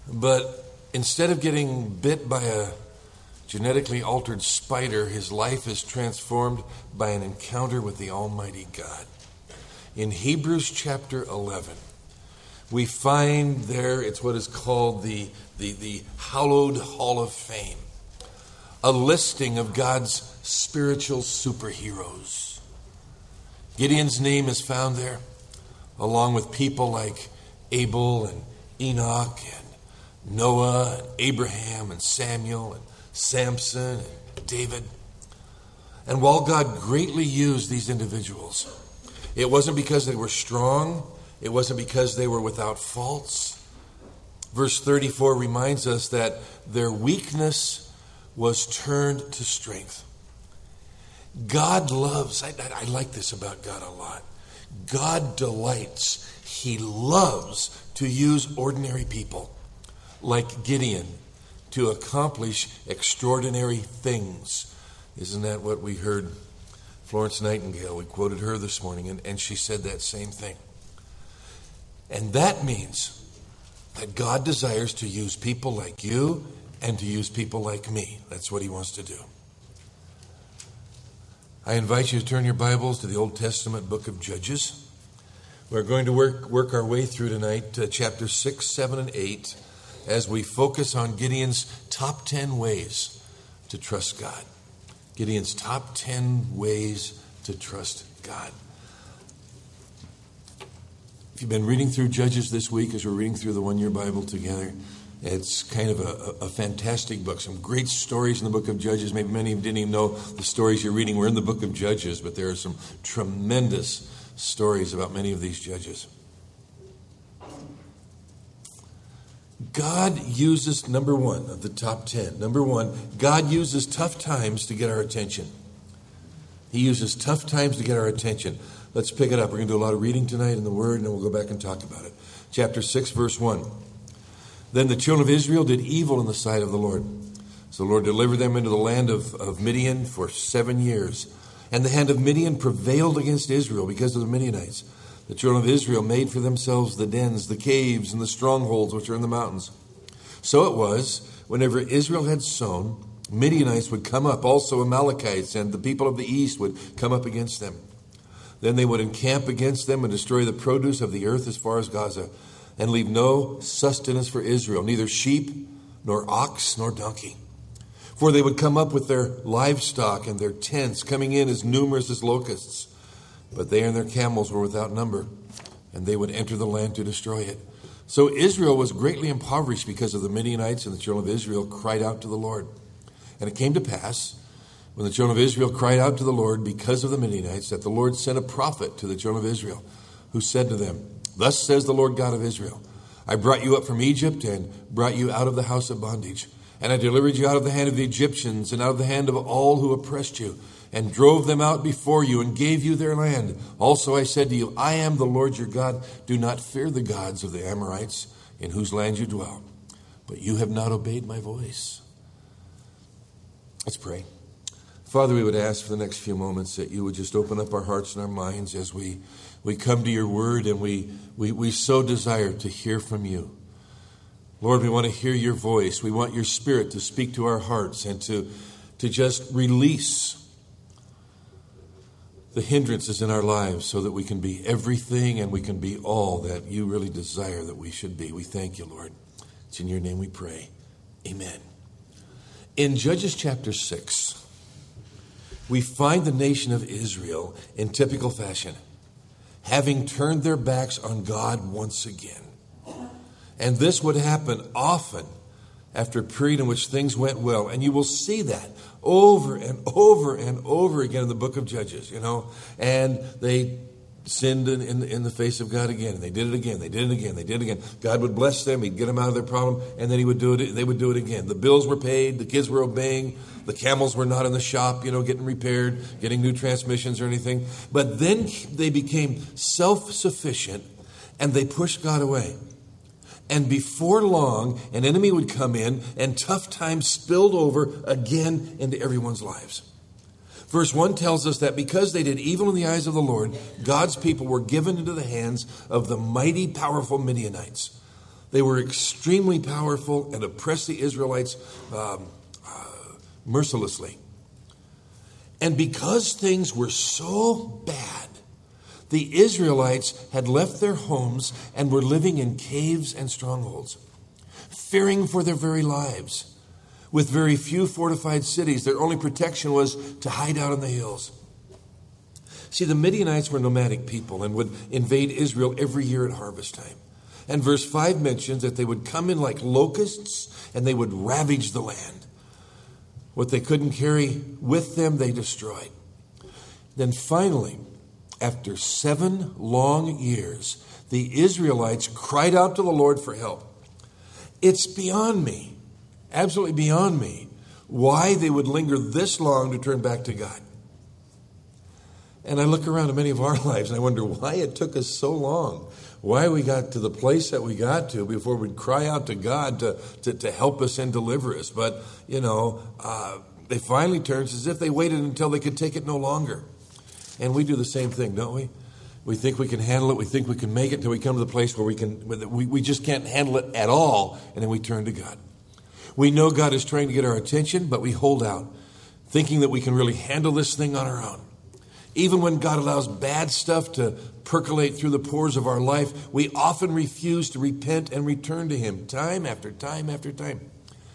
But instead of getting bit by a genetically altered spider, his life is transformed by an encounter with the Almighty God. In Hebrews chapter 11, we find there, it's what is called the Hallowed Hall of Fame, a listing of God's spiritual superheroes. Gideon's name is found there, along with people like Abel and Enoch and Noah and Abraham and Samuel and Samson and David. And while God greatly used these individuals, it wasn't because they were strong, it wasn't because they were without faults. Verse 34 reminds us that their weakness was turned to strength. God loves, I like this about God a lot. God delights, He loves to use ordinary people like Gideon to accomplish extraordinary things. Isn't that what we heard Florence Nightingale? We quoted her this morning, and she said that same thing. And that means that God desires to use people like you and to use people like me. That's what He wants to do. I invite you to turn your Bibles to the Old Testament book of Judges. We're going to work our way through tonight, chapters 6, 7, and 8, as we focus on Gideon's top 10 ways to trust God. Gideon's top 10 ways to trust God. If you've been reading through Judges this week, as we're reading through the one-year Bible together, it's kind of a fantastic book. Some great stories in the book of Judges. Maybe many of you didn't even know the stories you're reading were in the book of Judges, but there are some tremendous stories about many of these judges. God uses, number one of the top 10, God uses tough times to get our attention. He uses tough times to get our attention. Let's pick it up. We're going to do a lot of reading tonight in the Word, and then we'll go back and talk about it. Chapter 6, verse 1. Then the children of Israel did evil in the sight of the Lord. So the Lord delivered them into the land of Midian for 7 years. And the hand of Midian prevailed against Israel because of the Midianites. The children of Israel made for themselves the dens, the caves, and the strongholds which are in the mountains. So it was, whenever Israel had sown, Midianites would come up, also Amalekites, and the people of the east would come up against them. Then they would encamp against them and destroy the produce of the earth as far as Gaza, and leave no sustenance for Israel, neither sheep, nor ox, nor donkey. For they would come up with their livestock and their tents, coming in as numerous as locusts. But they and their camels were without number, and they would enter the land to destroy it. So Israel was greatly impoverished because of the Midianites, and the children of Israel cried out to the Lord. And it came to pass, when the children of Israel cried out to the Lord because of the Midianites, that the Lord sent a prophet to the children of Israel, who said to them, Thus says the Lord God of Israel, I brought you up from Egypt and brought you out of the house of bondage. And I delivered you out of the hand of the Egyptians and out of the hand of all who oppressed you, and drove them out before you and gave you their land. Also I said to you, I am the Lord your God. Do not fear the gods of the Amorites, in whose land you dwell. But you have not obeyed my voice. Let's pray. Father, we would ask for the next few moments that you would just open up our hearts and our minds as we come to your word, and we so desire to hear from you. Lord, we want to hear your voice. We want your Spirit to speak to our hearts and to just release the hindrances in our lives so that we can be everything and we can be all that you really desire that we should be. We thank you, Lord. It's in your name we pray. Amen. In Judges chapter 6, we find the nation of Israel in typical fashion, having turned their backs on God once again. And this would happen often after a period in which things went well. And you will see that over and over and over again in the book of Judges, And they sinned in the face of God again. And they did it again. They did it again. They did it again. God would bless them. He'd get them out of their problem. And then he would do it. They would do it again. The bills were paid. The kids were obeying. The camels were not in the shop, getting repaired, getting new transmissions or anything. But then they became self-sufficient and they pushed God away. And before long, an enemy would come in and tough times spilled over again into everyone's lives. Verse 1 tells us that because they did evil in the eyes of the Lord, God's people were given into the hands of the mighty, powerful Midianites. They were extremely powerful and oppressed the Israelites mercilessly. And because things were so bad, the Israelites had left their homes and were living in caves and strongholds, fearing for their very lives. With very few fortified cities, their only protection was to hide out in the hills. See, the Midianites were nomadic people and would invade Israel every year at harvest time. And verse 5 mentions that they would come in like locusts and they would ravage the land. What they couldn't carry with them, they destroyed. Then finally, after 7 long years, the Israelites cried out to the Lord for help. It's beyond me, absolutely beyond me, why they would linger this long to turn back to God. And I look around at many of our lives and I wonder why it took us so long, why we got to the place that we got to before we'd cry out to God to help us and deliver us. But, they finally turned as if they waited until they could take it no longer. And we do the same thing, don't we? We think we can handle it. We think we can make it until we come to the place where we just can't handle it at all. And then we turn to God. We know God is trying to get our attention, but we hold out, thinking that we can really handle this thing on our own. Even when God allows bad stuff to percolate through the pores of our life, we often refuse to repent and return to Him time after time after time.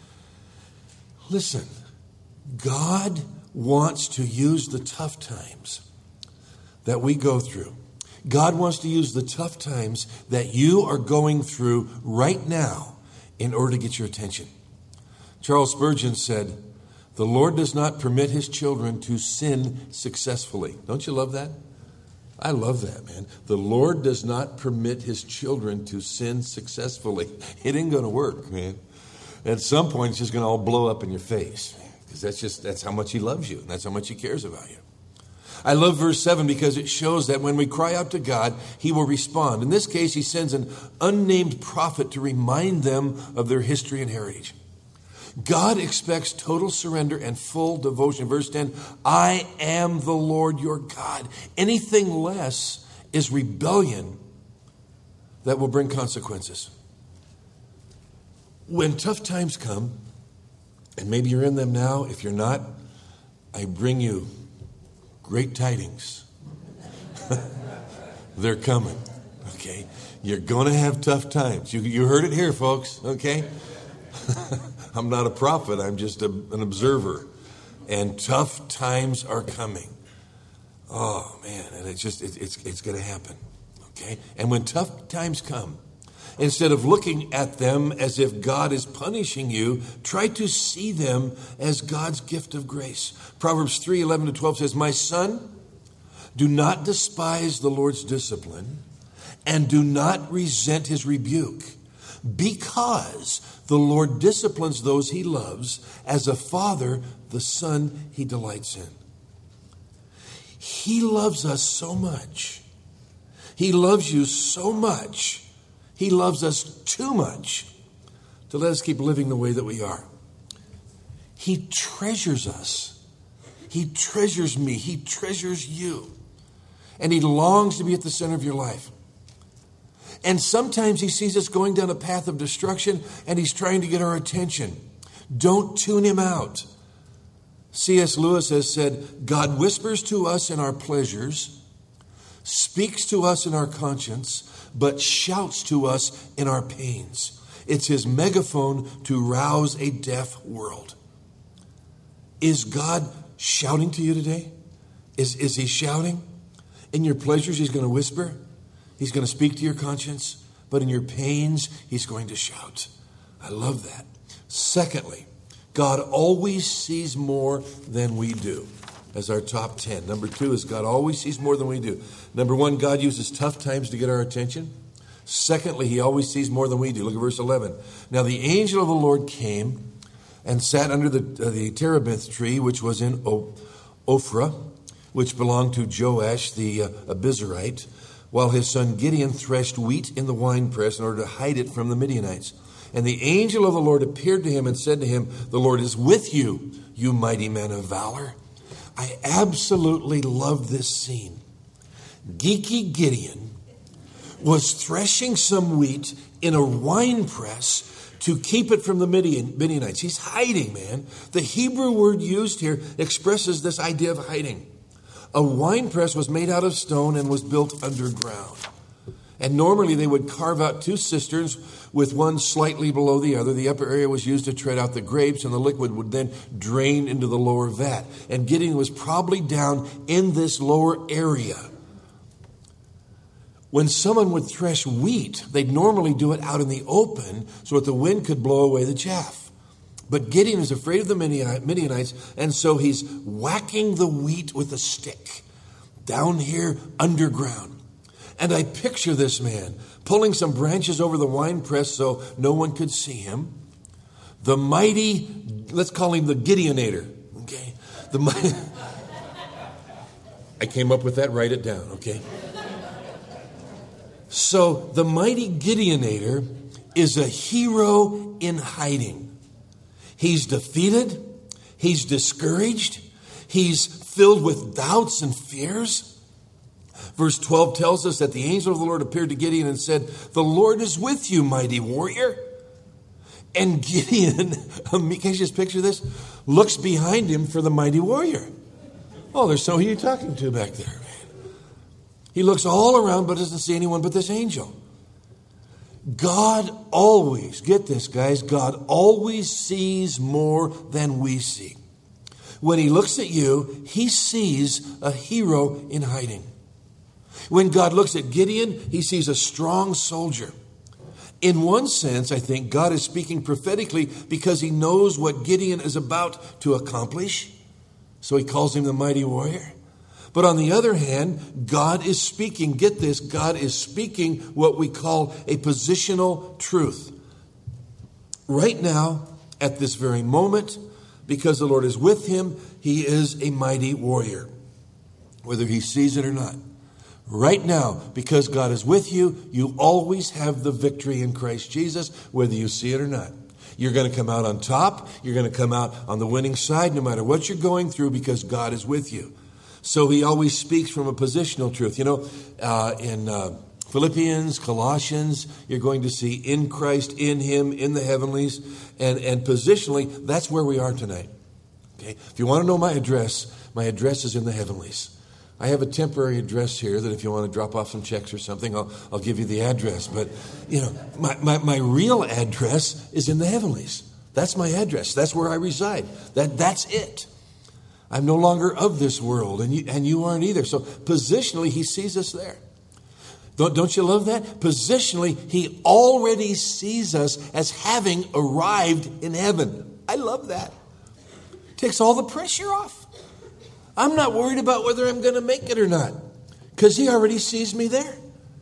Listen, God wants to use the tough times that we go through. God wants to use the tough times that you are going through right now in order to get your attention. Charles Spurgeon said, "The Lord does not permit His children to sin successfully." Don't you love that? I love that, man. The Lord does not permit His children to sin successfully. It ain't going to work, man. At some point, it's just going to all blow up in your face. Because that's how much He loves you. And that's how much He cares about you. I love verse 7 because it shows that when we cry out to God, He will respond. In this case, He sends an unnamed prophet to remind them of their history and heritage. God expects total surrender and full devotion. Verse 10, "I am the Lord your God." Anything less is rebellion that will bring consequences. When tough times come, and maybe you're in them now, if you're not, I bring you great tidings. They're coming, okay? You're going to have tough times. You heard it here, folks, okay? I'm not a prophet. I'm just an observer. And tough times are coming. Oh, man. And it's going to happen. Okay? And when tough times come, instead of looking at them as if God is punishing you, try to see them as God's gift of grace. Proverbs 3:11-12 says, "My son, do not despise the Lord's discipline and do not resent His rebuke, because the Lord disciplines those He loves, as a father the son He delights in." He loves us so much. He loves you so much. He loves us too much to let us keep living the way that we are. He treasures us. He treasures me. He treasures you. And He longs to be at the center of your life. And sometimes He sees us going down a path of destruction and He's trying to get our attention. Don't tune Him out. C.S. Lewis has said, "God whispers to us in our pleasures, speaks to us in our conscience, but shouts to us in our pains. It's His megaphone to rouse a deaf world." Is God shouting to you today? Is He shouting? In your pleasures, He's going to whisper. He's going to speak to your conscience. But in your pains, He's going to shout. I love that. Secondly, God always sees more than we do. As our top 10. Number 2 is God always sees more than we do. Number 1, God uses tough times to get our attention. Secondly, He always sees more than we do. Look at verse 11. "Now the angel of the Lord came and sat under the terebinth tree, which was in Ophrah, which belonged to Joash the Abiezrite, while his son Gideon threshed wheat in the winepress in order to hide it from the Midianites. And the angel of the Lord appeared to him and said to him, 'The Lord is with you, you mighty man of valor.'" I absolutely love this scene. Geeky Gideon was threshing some wheat in a wine press to keep it from the Midianites. He's hiding, man. The Hebrew word used here expresses this idea of hiding. A wine press was made out of stone and was built underground. And normally they would carve out two cisterns with one slightly below the other. The upper area was used to tread out the grapes, and the liquid would then drain into the lower vat. And Gideon was probably down in this lower area. When someone would thresh wheat, they'd normally do it out in the open so that the wind could blow away the chaff. But Gideon is afraid of the Midianites, and so he's whacking the wheat with a stick down here underground. And I picture this man pulling some branches over the wine press so no one could see him. The mighty, let's call him the Gideonator. Okay, I came up with that. Write it down. Okay. So the mighty Gideonator is a hero in hiding. He's defeated. He's discouraged. He's filled with doubts and fears. Verse 12 tells us that the angel of the Lord appeared to Gideon and said, "The Lord is with you, mighty warrior." And Gideon, can you just picture this? Looks behind him for the mighty warrior. Oh, there's who are you talking to back there, man? He looks all around but doesn't see anyone but this angel. God always, get this guys, God always sees more than we see. When he looks at you, he sees a hero in hiding. When God looks at Gideon, he sees a strong soldier. In one sense, I think God is speaking prophetically because he knows what Gideon is about to accomplish. So he calls him the mighty warrior. But on the other hand, God is speaking, get this, God is speaking what we call a positional truth. Right now, at this very moment, because the Lord is with him, he is a mighty warrior, whether he sees it or not. Right now, because God is with you, you always have the victory in Christ Jesus, whether you see it or not. You're going to come out on top. You're going to come out on the winning side, no matter what you're going through, because God is with you. So he always speaks from a positional truth. You know, in Philippians, Colossians, you're going to see in Christ, in him, in the heavenlies. And positionally, that's where we are tonight. Okay? If you want to know my address is in the heavenlies. I have a temporary address here that if you want to drop off some checks or something, I'll give you the address. But, you know, my real address is in the heavenlies. That's my address. That's where I reside. That's it. I'm no longer of this world, and you aren't either. So positionally, he sees us there. Don't you love that? Positionally, he already sees us as having arrived in heaven. I love that. Takes all the pressure off. I'm not worried about whether I'm going to make it or not, because he already sees me there.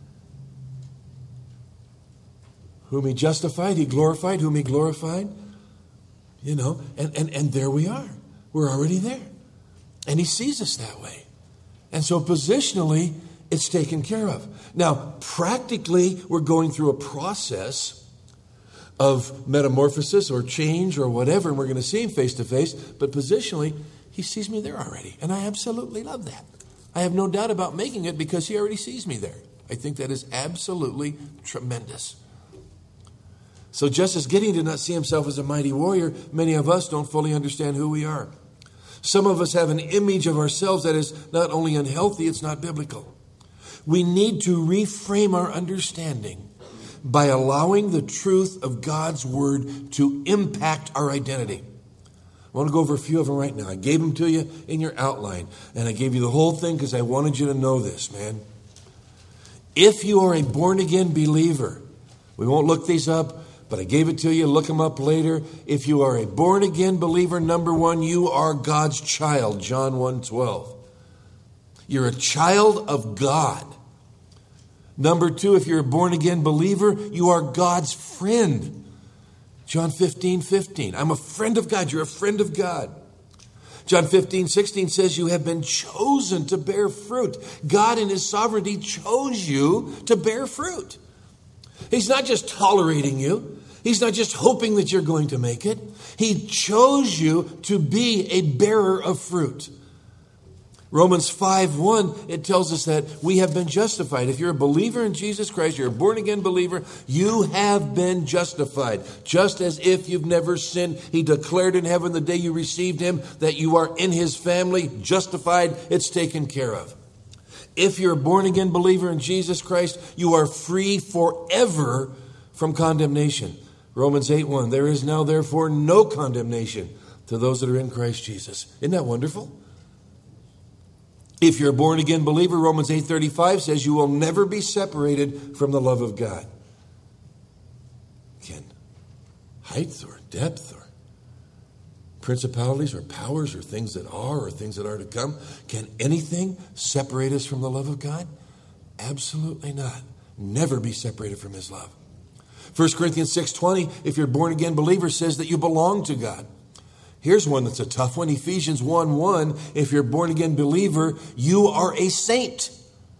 Whom he justified, he glorified. Whom he glorified, you know, and there we are. We're already there. And he sees us that way. And so positionally, it's taken care of. Now, practically, we're going through a process of metamorphosis or change or whatever, and we're going to see him face to face. But positionally, he sees me there already. And I absolutely love that. I have no doubt about making it because he already sees me there. I think that is absolutely tremendous. So just as Gideon did not see himself as a mighty warrior, many of us don't fully understand who we are. Some of us have an image of ourselves that is not only unhealthy, it's not biblical. We need to reframe our understanding by allowing the truth of God's word to impact our identity. I want to go over a few of them right now. I gave them to you in your outline, and I gave you the whole thing because I wanted you to know this, man. If you are a born-again believer, we won't look these up, but I gave it to you. Look them up later. If you are a born-again believer, number one, you are God's child, John 1:12. You're a child of God. Number two, if you're a born-again believer, you are God's friend. John 15:15. I'm a friend of God. You're a friend of God. John 15:16 says you have been chosen to bear fruit. God in his sovereignty chose you to bear fruit. He's not just tolerating you. He's not just hoping that you're going to make it. He chose you to be a bearer of fruit. Romans 5:1, it tells us that we have been justified. If you're a believer in Jesus Christ, you're a born-again believer, you have been justified. Just as if you've never sinned. He declared in heaven the day you received him that you are in his family, justified, it's taken care of. If you're a born-again believer in Jesus Christ, you are free forever from condemnation. Romans 8:1, there is now therefore no condemnation to those that are in Christ Jesus. Isn't that wonderful? If you're a born-again believer, Romans 8:35 says you will never be separated from the love of God. Can height or depth or principalities or powers or things that are or things that are to come, can anything separate us from the love of God? Absolutely not. Never be separated from his love. 1 Corinthians 6:20, if you're a born-again believer, says that you belong to God. Here's one that's a tough one. Ephesians 1:1, if you're a born-again believer, you are a saint.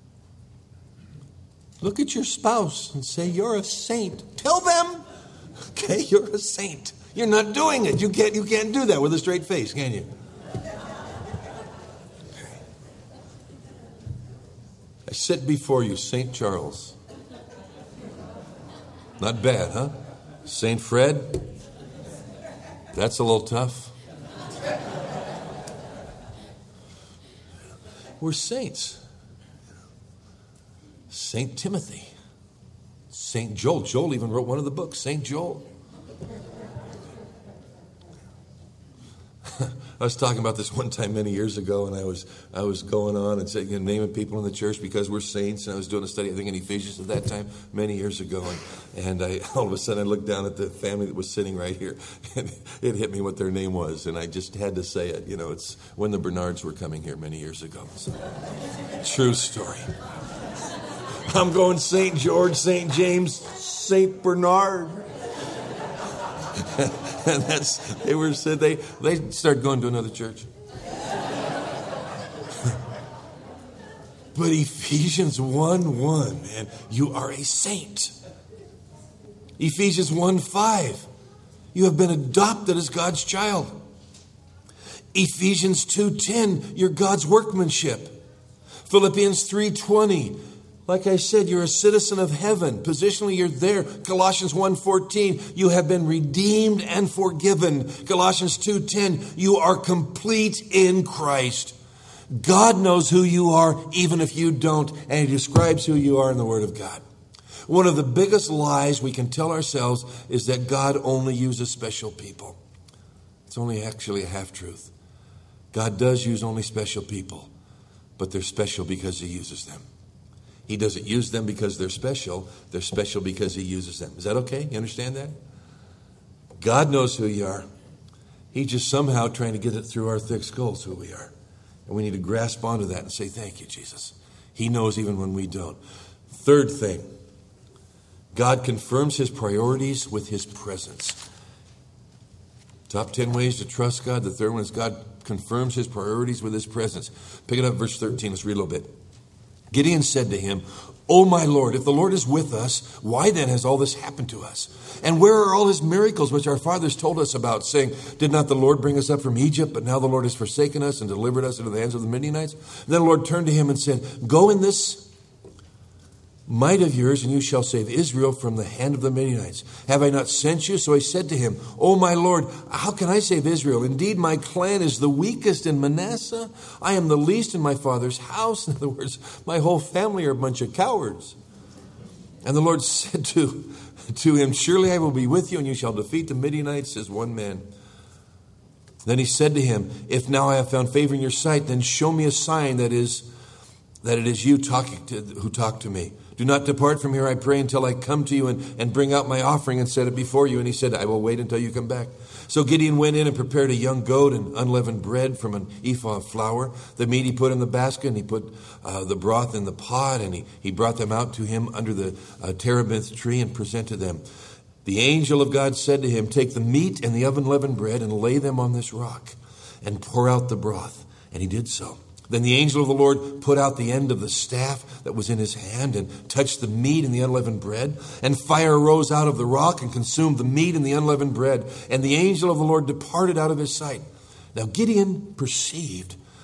Look at your spouse and say, you're a saint. Tell them, okay, you're a saint. You're not doing it. You can't do that with a straight face, can you? I sit before you, St. Charles. Not bad, huh? St. Fred. That's a little tough. We're saints. St. Timothy. St. Joel. Joel even wrote one of the books, St. Joel. I was talking about this one time many years ago, and I was going on and saying, naming people in the church because we're saints, and I was doing a study, I think, in Ephesians at that time, many years ago, and all of a sudden I looked down at the family that was sitting right here, and it hit me what their name was, and I just had to say it. It's when the Bernards were coming here many years ago. So, true story. I'm going St. George, St. James, St. Bernard. And they started going to another church. But Ephesians 1:1, man, you are a saint. Ephesians 1:5, you have been adopted as God's child. Ephesians 2:10, you're God's workmanship. Philippians 3:20, like I said, you're a citizen of heaven. Positionally, you're there. Colossians 1:14, you have been redeemed and forgiven. Colossians 2:10, you are complete in Christ. God knows who you are, even if you don't, and he describes who you are in the Word of God. One of the biggest lies we can tell ourselves is that God only uses special people. It's only actually a half-truth. God does use only special people, but they're special because he uses them. He doesn't use them because they're special because he uses them. Is that okay? You understand that? God knows who you are. He's just somehow trying to get it through our thick skulls who we are. And we need to grasp onto that and say, thank you, Jesus. He knows even when we don't. Third thing, God confirms his priorities with his presence. Top 10 ways to trust God. The third one is God confirms his priorities with his presence. Pick it up, verse 13. Let's read a little bit. Gideon said to him, "O my Lord, if the Lord is with us, why then has all this happened to us? And where are all his miracles which our fathers told us about, saying, did not the Lord bring us up from Egypt? But now the Lord has forsaken us and delivered us into the hands of the Midianites." Then the Lord turned to him and said, "Go in this might of yours, and you shall save Israel from the hand of the Midianites. Have I not sent you?" So he said to him, "O my Lord, how can I save Israel? Indeed, my clan is the weakest in Manasseh. I am the least in my father's house." In other words, my whole family are a bunch of cowards. And the Lord said to him, "Surely I will be with you, and you shall defeat the Midianites as one man." Then he said to him, "If now I have found favor in your sight, then show me a sign that it is you who talk to me. Do not depart from here, I pray, until I come to you and bring out my offering and set it before you." And he said, "I will wait until you come back." So Gideon went in and prepared a young goat and unleavened bread from an ephah of flour. The meat he put in the basket, and he put the broth in the pot, and he brought them out to him under the terebinth tree and presented them. The angel of God said to him, "Take the meat and the unleavened bread and lay them on this rock and pour out the broth." And he did so. Then the angel of the Lord put out the end of the staff that was in his hand and touched the meat and the unleavened bread. And fire rose out of the rock and consumed the meat and the unleavened bread. And the angel of the Lord departed out of his sight. Now Gideon perceived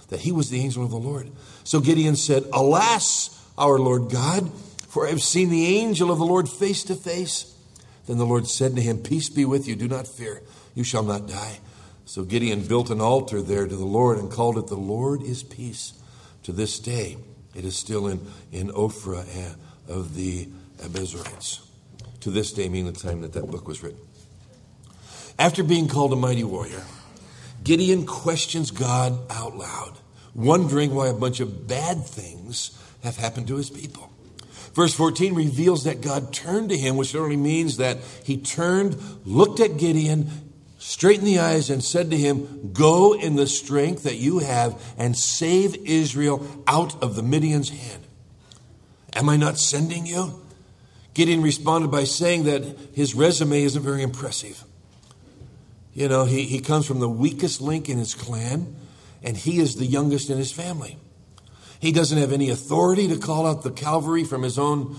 that he was the angel of the Lord. So Gideon said, "Alas, our Lord God, for I have seen the angel of the Lord face to face." Then the Lord said to him, "Peace be with you, do not fear, you shall not die." So Gideon built an altar there to the Lord and called it, "The Lord is Peace." To this day, it is still in Ophrah of the Abiezrites. To this day, meaning the time that book was written. After being called a mighty warrior, Gideon questions God out loud, wondering why a bunch of bad things have happened to his people. Verse 14 reveals that God turned to him, which literally means that he turned, looked at Gideon, straight in the eyes, and said to him, "Go in the strength that you have and save Israel out of the Midian's hand. Am I not sending you?" Gideon responded by saying that his resume isn't very impressive. You know, he comes from the weakest link in his clan, and he is the youngest in his family. He doesn't have any authority to call out the cavalry from his own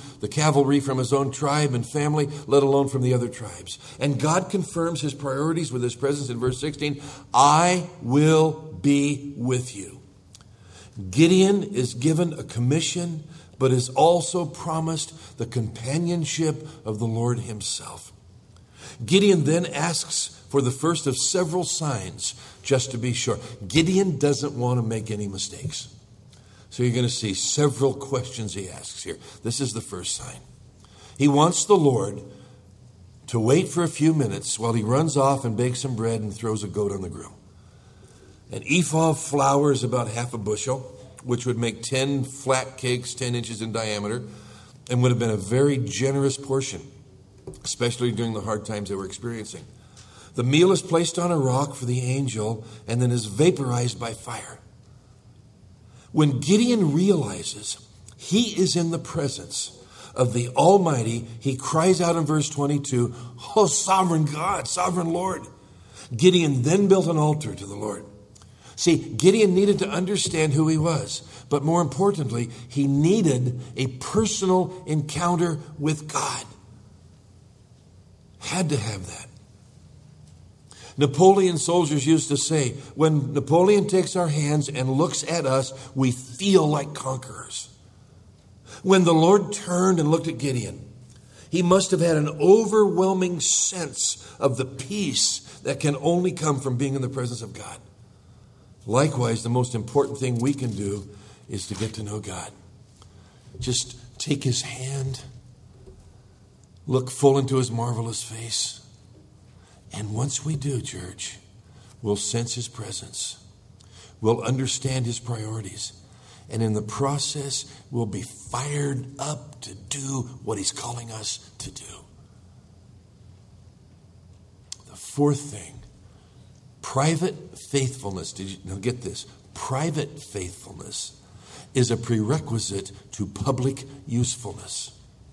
tribe and family, let alone from the other tribes. And God confirms his priorities with his presence in verse 16. "I will be with you." Gideon is given a commission, but is also promised the companionship of the Lord himself. Gideon then asks for the first of several signs, just to be sure. Gideon doesn't want to make any mistakes. So you're going to see several questions he asks here. This is the first sign. He wants the Lord to wait for a few minutes while he runs off and bakes some bread and throws a goat on the grill. An ephah of flour is about half a bushel, which would make 10 flat cakes 10 inches in diameter, and would have been a very generous portion, especially during the hard times they were experiencing. The meal is placed on a rock for the angel and then is vaporized by fire. When Gideon realizes he is in the presence of the Almighty, he cries out in verse 22, "Oh, sovereign God, sovereign Lord." Gideon then built an altar to the Lord. See, Gideon needed to understand who he was, but more importantly, he needed a personal encounter with God. Had to have that. Napoleon soldiers used to say, when Napoleon takes our hands and looks at us, we feel like conquerors. When the Lord turned and looked at Gideon, he must have had an overwhelming sense of the peace that can only come from being in the presence of God. Likewise, the most important thing we can do is to get to know God. Just take his hand, look full into his marvelous face. And once we do, church, we'll sense his presence. We'll understand his priorities. And in the process, we'll be fired up to do what he's calling us to do. The fourth thing, private faithfulness. Now get this. Private faithfulness is a prerequisite to public usefulness.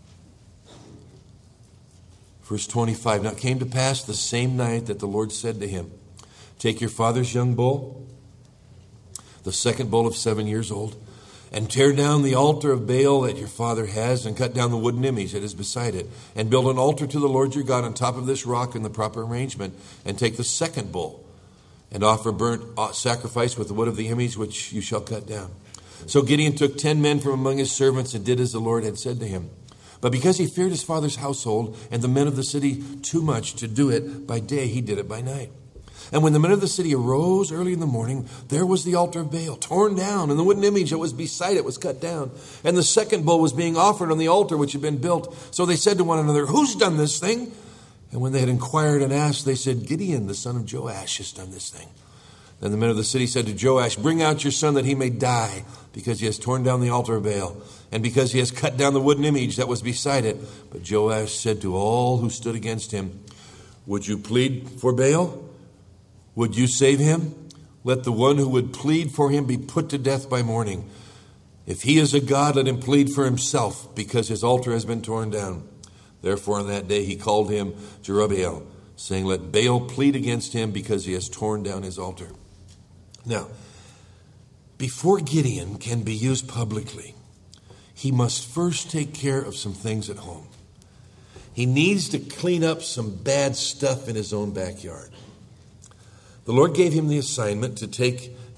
Verse 25, now it came to pass the same night that the Lord said to him, "Take your father's young bull, the second bull of 7 years old, and tear down the altar of Baal that your father has, and cut down the wooden image that is beside it, and build an altar to the Lord your God on top of this rock in the proper arrangement, and take the second bull, and offer burnt sacrifice with the wood of the image which you shall cut down." So Gideon took 10 men from among his servants and did as the Lord had said to him. But because he feared his father's household and the men of the city too much to do it by day, he did it by night. And when the men of the city arose early in the morning, there was the altar of Baal torn down, and the wooden image that was beside it was cut down. And the second bull was being offered on the altar which had been built. So they said to one another, "Who's done this thing?" And when they had inquired and asked, they said, "Gideon, the son of Joash, has done this thing." Then the men of the city said to Joash, "Bring out your son that he may die, because he has torn down the altar of Baal, and because he has cut down the wooden image that was beside it." But Joash said to all who stood against him, "Would you plead for Baal? Would you save him? Let the one who would plead for him be put to death by morning. If he is a god, let him plead for himself, because his altar has been torn down." Therefore on that day he called him Jerubbaal, saying, "Let Baal plead against him, because he has torn down his altar." Now, before Gideon can be used publicly, he must first take care of some things at home. He needs to clean up some bad stuff in his own backyard. The Lord gave him the assignment to take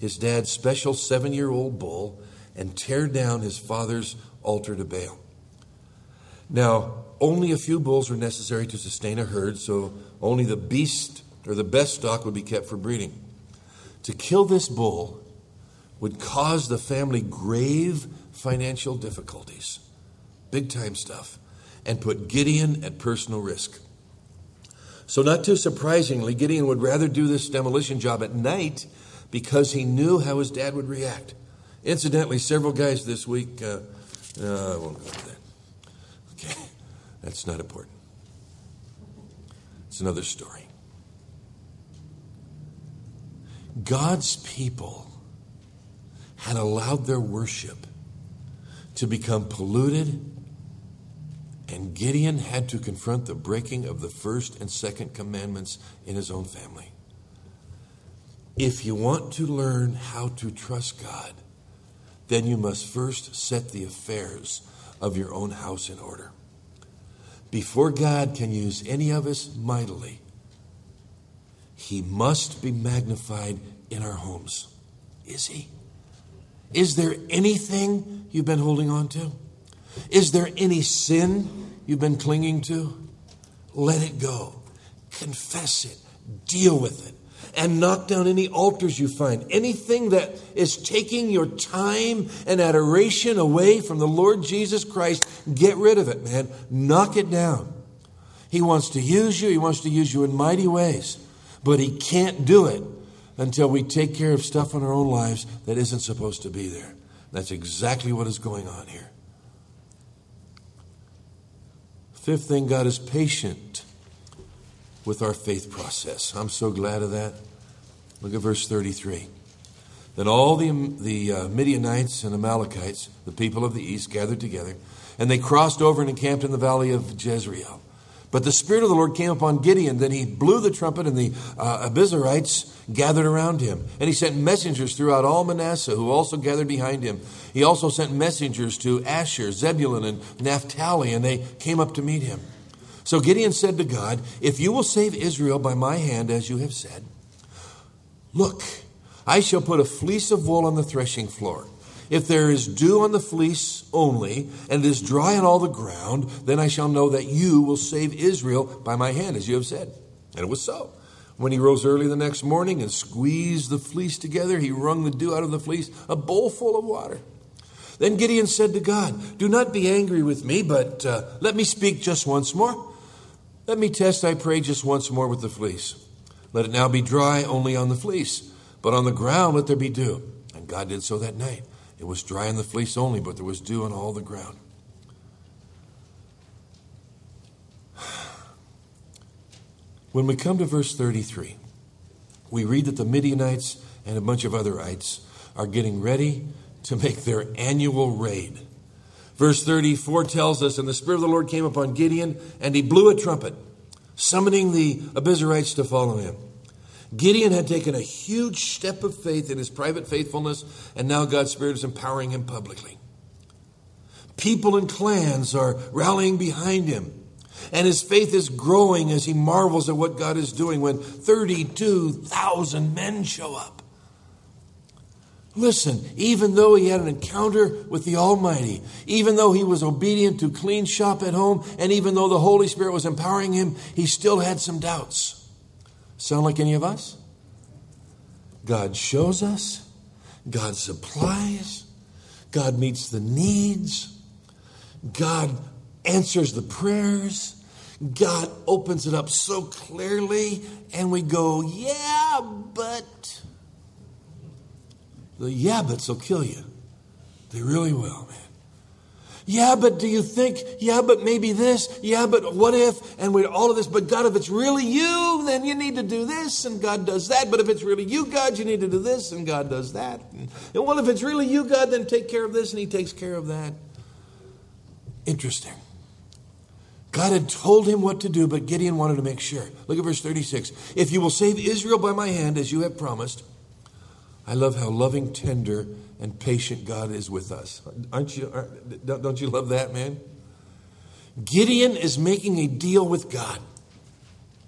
his dad's special 7-year-old bull and tear down his father's altar to Baal. Now, only a few bulls were necessary to sustain a herd, so only the beast or the best stock would be kept for breeding. To kill this bull would cause the family grave financial difficulties, big time stuff, and put Gideon at personal risk. So not too surprisingly, Gideon would rather do this demolition job at night because he knew how his dad would react. Incidentally, several guys this week, I won't go into that. Okay, that's not important. It's another story. God's people had allowed their worship to become polluted, and Gideon had to confront the breaking of the first and second commandments in his own family. If you want to learn how to trust God, then you must first set the affairs of your own house in order. Before God can use any of us mightily, he must be magnified in our homes. Is he? Is there anything you've been holding on to? Is there any sin you've been clinging to? Let it go. Confess it. Deal with it. And knock down any altars you find. Anything that is taking your time and adoration away from the Lord Jesus Christ, get rid of it, man. Knock it down. He wants to use you. He wants to use you in mighty ways. But he can't do it until we take care of stuff in our own lives that isn't supposed to be there. That's exactly what is going on here. Fifth thing, God is patient with our faith process. I'm so glad of that. Look at verse 33. Then all the Midianites and Amalekites, the people of the east, gathered together, and they crossed over and encamped in the valley of Jezreel. But the Spirit of the Lord came upon Gideon. Then he blew the trumpet, and the Abiezrites gathered around him. And he sent messengers throughout all Manasseh, who also gathered behind him. He also sent messengers to Asher, Zebulun, and Naphtali, and they came up to meet him. So Gideon said to God, if you will save Israel by my hand, as you have said, look, I shall put a fleece of wool on the threshing floor. If there is dew on the fleece only, and it is dry on all the ground, then I shall know that you will save Israel by my hand, as you have said. And it was so. When he rose early the next morning and squeezed the fleece together, he wrung the dew out of the fleece, a bowl full of water. Then Gideon said to God, do not be angry with me, but let me speak just once more. Let me test, I pray, just once more with the fleece. Let it now be dry only on the fleece, but on the ground let there be dew. And God did so that night. It was dry on the fleece only, but there was dew on all the ground. When we come to verse 33, we read that the Midianites and a bunch of other ites are getting ready to make their annual raid. Verse 34 tells us, and the Spirit of the Lord came upon Gideon, and he blew a trumpet, summoning the Abiezrites to follow him. Gideon had taken a huge step of faith in his private faithfulness, and now God's Spirit is empowering him publicly. People and clans are rallying behind him, and his faith is growing as he marvels at what God is doing when 32,000 men show up. Listen, even though he had an encounter with the Almighty, even though he was obedient to clean shop at home, and even though the Holy Spirit was empowering him, he still had some doubts. Sound like any of us? God shows us. God supplies. God meets the needs. God answers the prayers. God opens it up so clearly, and we go, yeah, but... The yeah buts will kill you. They really will, man. Yeah, but do you think? Yeah, but maybe this. Yeah, but what if? And we're all of this. But God, if it's really you, then you need to do this, and God does that. But if it's really you, God, you need to do this, and God does that. And well, if it's really you, God, then take care of this, and he takes care of that. Interesting. God had told him what to do, but Gideon wanted to make sure. Look at verse 36. If you will save Israel by my hand, as you have promised. I love how loving, tender, and patient God is with us. Don't you love that, man? Gideon is making a deal with God.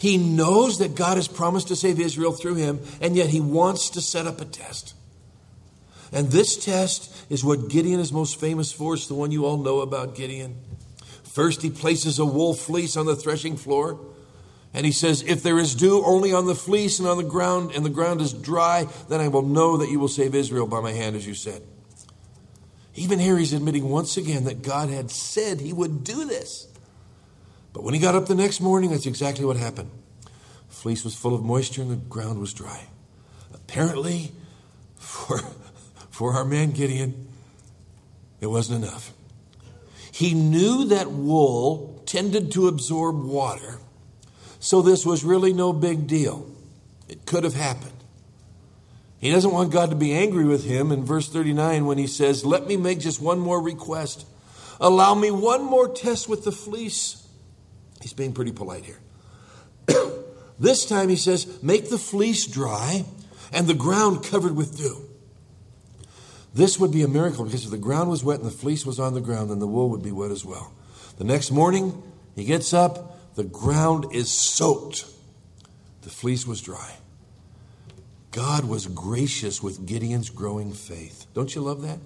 He knows that God has promised to save Israel through him, and yet he wants to set up a test. And this test is what Gideon is most famous for. It's the one you all know about Gideon. First, he places a wool fleece on the threshing floor. And he says, if there is dew only on the fleece and on the ground, and the ground is dry, then I will know that you will save Israel by my hand, as you said. Even here he's admitting once again that God had said he would do this. But when he got up the next morning, that's exactly what happened. The fleece was full of moisture and the ground was dry. Apparently, for our man Gideon, it wasn't enough. He knew that wool tended to absorb water, so this was really no big deal. It could have happened. He doesn't want God to be angry with him in verse 39 when he says, let me make just one more request. Allow me one more test with the fleece. He's being pretty polite here. This time he says, make the fleece dry and the ground covered with dew. This would be a miracle because if the ground was wet and the fleece was on the ground, then the wool would be wet as well. The next morning, he gets up, the ground is soaked. The fleece was dry. God was gracious with Gideon's growing faith. Don't you love that?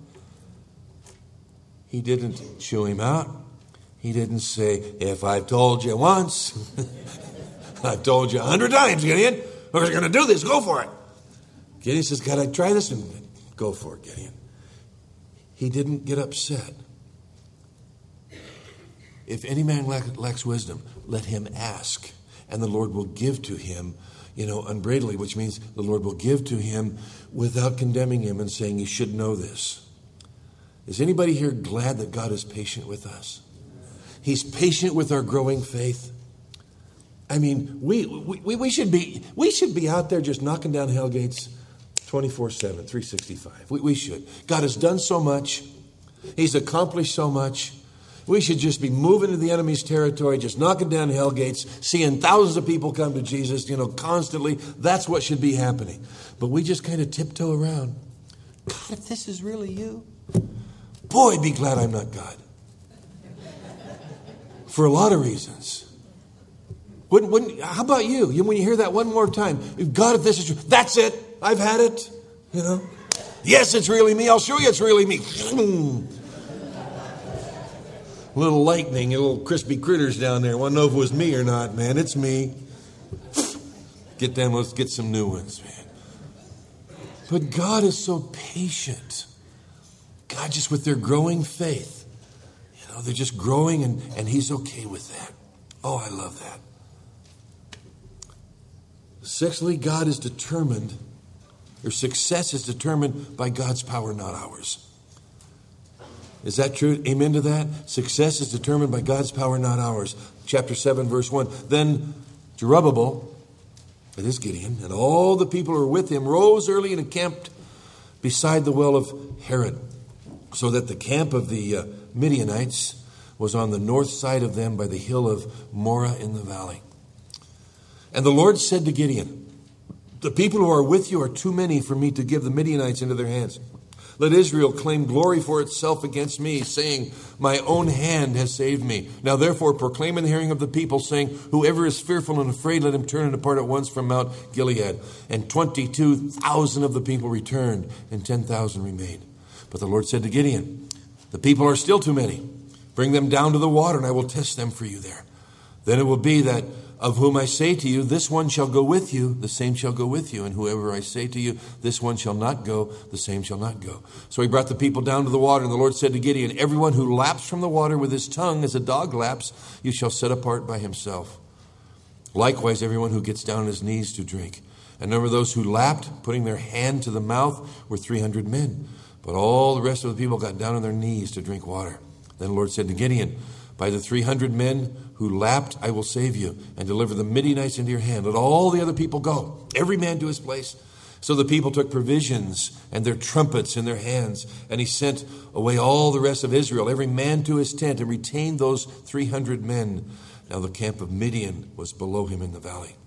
He didn't chew him out. He didn't say, if I've told you once, I've told you 100 times, Gideon, we're going to do this, go for it. Gideon says, God, I try this, and go for it, Gideon. He didn't get upset. If any man lacks wisdom, let him ask, and the Lord will give to him, unbridledly, which means the Lord will give to him without condemning him and saying, you should know this. Is anybody here glad that God is patient with us? He's patient with our growing faith. I mean, we should be out there just knocking down hell gates 24/7, 365. We should. God has done so much. He's accomplished so much. We should just be moving to the enemy's territory, just knocking down hell gates, seeing thousands of people come to Jesus, constantly. That's what should be happening. But we just kind of tiptoe around. God, if this is really you, boy, be glad I'm not God. For a lot of reasons. How about you? When you hear that one more time, God, if this is true, that's it. I've had it. Yes, it's really me. I'll show you it's really me. Little lightning, little crispy critters down there. Want to know if it was me or not, man. It's me. Get them, let's get some new ones, man. But God is so patient. God, just with their growing faith. They're just growing and he's okay with that. Oh, I love that. Sixthly, God is determined, your success is determined by God's power, not ours. Is that true? Amen to that? Success is determined by God's power, not ours. Chapter 7, verse 1. Then Jerubbaal, that is Gideon, and all the people who were with him rose early and encamped beside the well of Harod, so that the camp of the Midianites was on the north side of them by the hill of Moreh in the valley. And the Lord said to Gideon, the people who are with you are too many for me to give the Midianites into their hands. Let Israel claim glory for itself against me, saying, my own hand has saved me. Now therefore proclaim in the hearing of the people, saying, whoever is fearful and afraid, let him turn and depart at once from Mount Gilead. And 22,000 of the people returned, and 10,000 remained. But the Lord said to Gideon, the people are still too many. Bring them down to the water, and I will test them for you there. Then it will be that of whom I say to you, this one shall go with you, the same shall go with you. And whoever I say to you, this one shall not go, the same shall not go. So he brought the people down to the water, and the Lord said to Gideon, everyone who laps from the water with his tongue as a dog laps, you shall set apart by himself. Likewise, everyone who gets down on his knees to drink. And number of those who lapped, putting their hand to the mouth, were 300 men. But all the rest of the people got down on their knees to drink water. Then the Lord said to Gideon, by the 300 men who lapped, I will save you and deliver the Midianites into your hand. Let all the other people go, every man to his place. So the people took provisions and their trumpets in their hands, and he sent away all the rest of Israel, every man to his tent, and retained those 300 men. Now the camp of Midian was below him in the valley.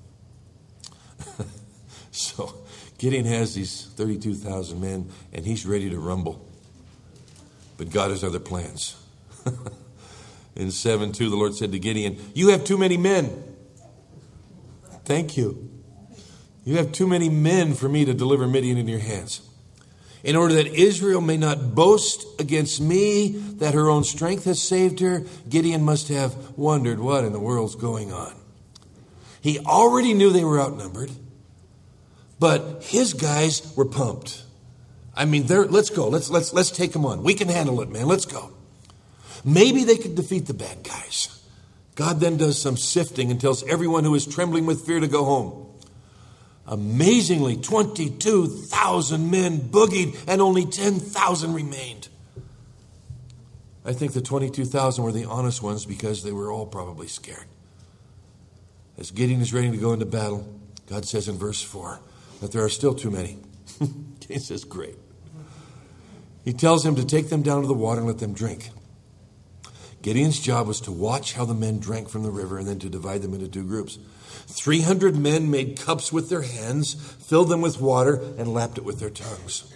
So Gideon has these 32,000 men, and he's ready to rumble. But God has other plans. In 7:2, the Lord said to Gideon, you have too many men. Thank you. You have too many men for me to deliver Midian into your hands. In order that Israel may not boast against me that her own strength has saved her, Gideon must have wondered what in the world's going on. He already knew they were outnumbered, but his guys were pumped. I mean, let's go. Let's take them on. We can handle it, man. Let's go. Maybe they could defeat the bad guys. God then does some sifting and tells everyone who is trembling with fear to go home. Amazingly, 22,000 men boogied and only 10,000 remained. I think the 22,000 were the honest ones because they were all probably scared. As Gideon is ready to go into battle, God says in verse 4 that there are still too many. He says, great. He tells him to take them down to the water and let them drink. Gideon's job was to watch how the men drank from the river and then to divide them into two groups. 300 men made cups with their hands, filled them with water, and lapped it with their tongues.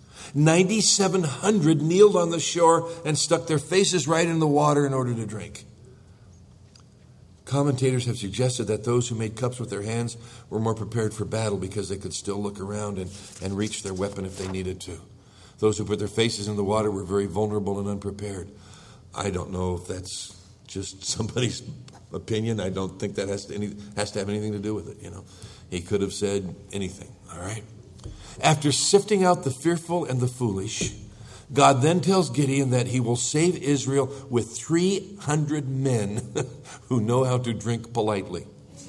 9,700 kneeled on the shore and stuck their faces right in the water in order to drink. Commentators have suggested that those who made cups with their hands were more prepared for battle because they could still look around and reach their weapon if they needed to. Those who put their faces in the water were very vulnerable and unprepared. I don't know if that's just somebody's opinion. I don't think that has to have anything to do with it. You know, he could have said anything. All right. After sifting out the fearful and the foolish, God then tells Gideon that he will save Israel with 300 men who know how to drink politely.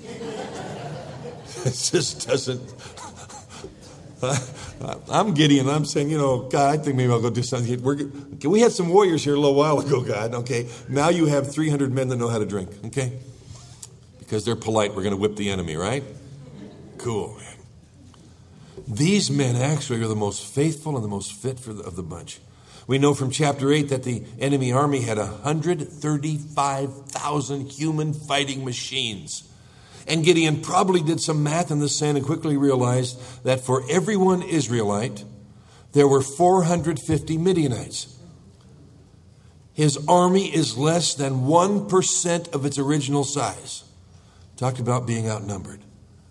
It just doesn't. I'm Gideon. I'm saying, God, I think maybe I'll go do something. We had some warriors here a little while ago, God. Okay, now you have 300 men that know how to drink. Okay, because they're polite. We're going to whip the enemy, right? Cool. These men actually are the most faithful and the most fit of the bunch. We know from chapter 8 that the enemy army had 135,000 human fighting machines. And Gideon probably did some math in the sand and quickly realized that for every one Israelite, there were 450 Midianites. His army is less than 1% of its original size. Talked about being outnumbered.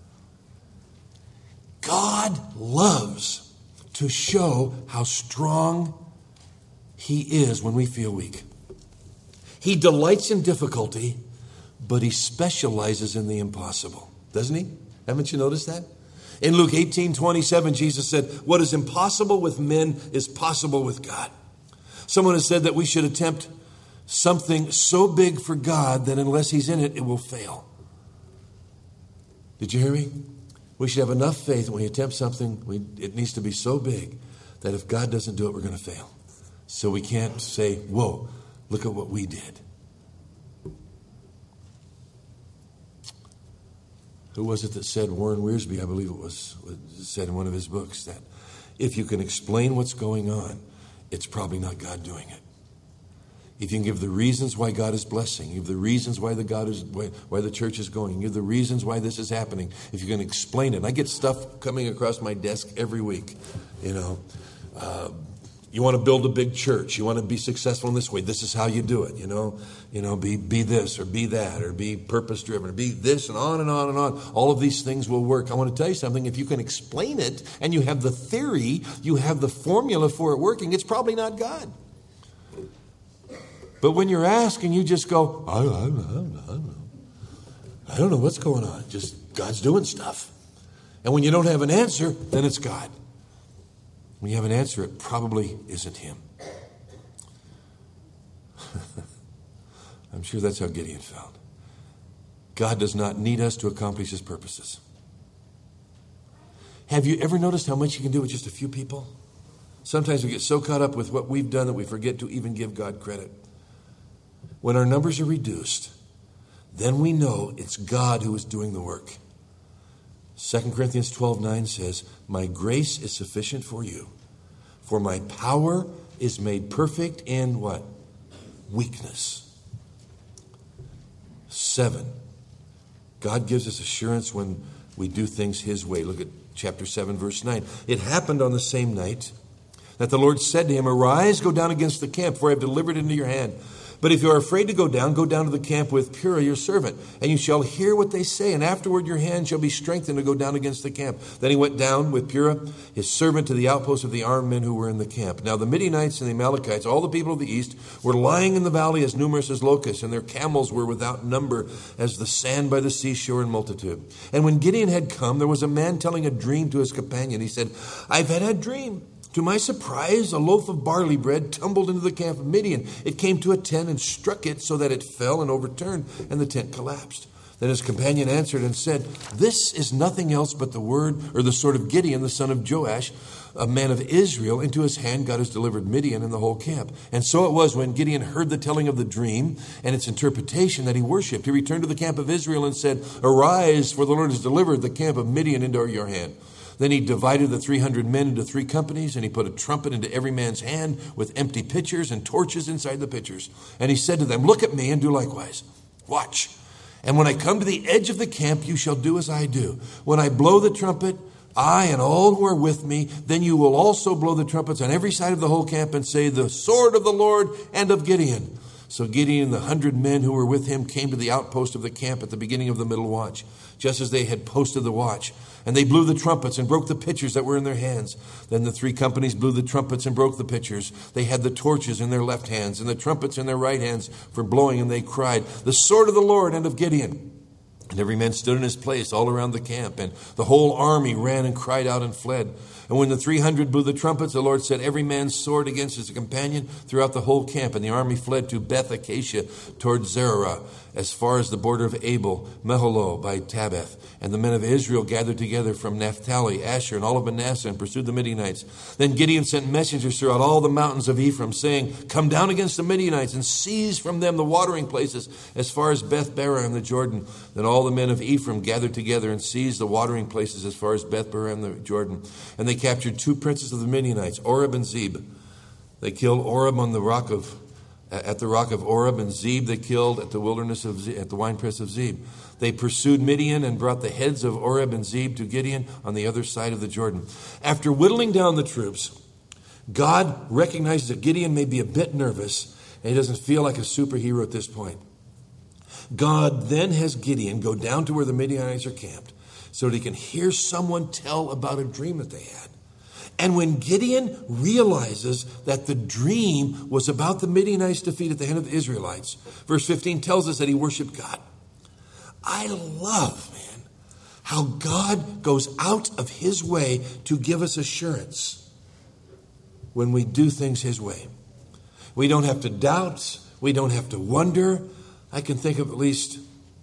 God loves to show how strong He is when we feel weak. He delights in difficulty, but He specializes in the impossible. Doesn't He? Haven't you noticed that? In Luke 18:27, Jesus said, what is impossible with men is possible with God. Someone has said that we should attempt something so big for God that unless He's in it, it will fail. Did you hear me? We should have enough faith when we attempt something, it needs to be so big that if God doesn't do it, we're going to fail. So we can't say, whoa, look at what we did. Who was it that said, Warren Wiersbe, I believe it was said in one of his books, that if you can explain what's going on, it's probably not God doing it. If you can give the reasons why God is blessing, give the reasons why the church is going, give the reasons why this is happening, if you can explain it. I get stuff coming across my desk every week, you want to build a big church. You want to be successful in this way. This is how you do it. Be this or be that or be purpose driven or be this and on and on and on. All of these things will work. I want to tell you something. If you can explain it and you have the theory, you have the formula for it working, it's probably not God. But when you're asking, you just go, I don't know what's going on. Just God's doing stuff. And when you don't have an answer, then it's God. When you have an answer, it probably isn't Him. I'm sure that's how Gideon felt. God does not need us to accomplish His purposes. Have you ever noticed how much you can do with just a few people? Sometimes we get so caught up with what we've done that we forget to even give God credit. When our numbers are reduced, then we know it's God who is doing the work. 2 Corinthians 12:9 says, my grace is sufficient for you, for my power is made perfect in what? Weakness. 7, God gives us assurance when we do things His way. Look at chapter 7, verse 9. It happened on the same night that the Lord said to him, arise, go down against the camp, for I have delivered it into your hand. But if you are afraid to go down to the camp with Purah your servant, and you shall hear what they say, and afterward your hand shall be strengthened to go down against the camp." Then he went down with Purah his servant to the outpost of the armed men who were in the camp. Now the Midianites and the Amalekites, all the people of the east, were lying in the valley as numerous as locusts, and their camels were without number as the sand by the seashore in multitude. And when Gideon had come, there was a man telling a dream to his companion. He said, "I've had a dream. To my surprise, a loaf of barley bread tumbled into the camp of Midian. It came to a tent and struck it so that it fell and overturned, and the tent collapsed." Then his companion answered and said, "This is nothing else but the word or the sword of Gideon, the son of Joash, a man of Israel. Into his hand God has delivered Midian and the whole camp." And so it was, when Gideon heard the telling of the dream and its interpretation, that he worshipped. He returned to the camp of Israel and said, "Arise, for the Lord has delivered the camp of Midian into your hand." Then he divided the 300 men into 3 companies, and he put a trumpet into every man's hand with empty pitchers and torches inside the pitchers. And he said to them, "Look at me and do likewise. Watch. And when I come to the edge of the camp, you shall do as I do. When I blow the trumpet, I and all who are with me, then you will also blow the trumpets on every side of the whole camp and say, 'The sword of the Lord and of Gideon.'" So Gideon and the 100 men who were with him came to the outpost of the camp at the beginning of the middle watch, just as they had posted the watch. And they blew the trumpets and broke the pitchers that were in their hands. Then the 3 companies blew the trumpets and broke the pitchers. They had the torches in their left hands and the trumpets in their right hands for blowing, and they cried, "The sword of the Lord and of Gideon." And every man stood in his place all around the camp, and the whole army ran and cried out and fled. And when the 300 blew the trumpets, the Lord set every man's sword against his companion throughout the whole camp. And the army fled to Beth Acacia toward Zerah, as far as the border of Abel, Meholah by Tabbath. And the men of Israel gathered together from Naphtali, Asher, and all of Manasseh, and pursued the Midianites. Then Gideon sent messengers throughout all the mountains of Ephraim, saying, "Come down against the Midianites, and seize from them the watering places as far as Beth-barah and the Jordan." Then all the men of Ephraim gathered together and seized the watering places as far as Beth-barah and the Jordan. And they captured 2 princes of the Midianites, Oreb and Zeb. They killed Oreb at the rock of Oreb, and Zeb they killed at the winepress of Zeb. They pursued Midian and brought the heads of Oreb and Zeb to Gideon on the other side of the Jordan. After whittling down the troops, God recognizes that Gideon may be a bit nervous, and he doesn't feel like a superhero at this point. God then has Gideon go down to where the Midianites are camped so that he can hear someone tell about a dream that they had. And when Gideon realizes that the dream was about the Midianites' defeat at the hand of the Israelites, verse 15 tells us that he worshiped God. I love, man, how God goes out of his way to give us assurance when we do things his way. We don't have to doubt. We don't have to wonder. I can think of at least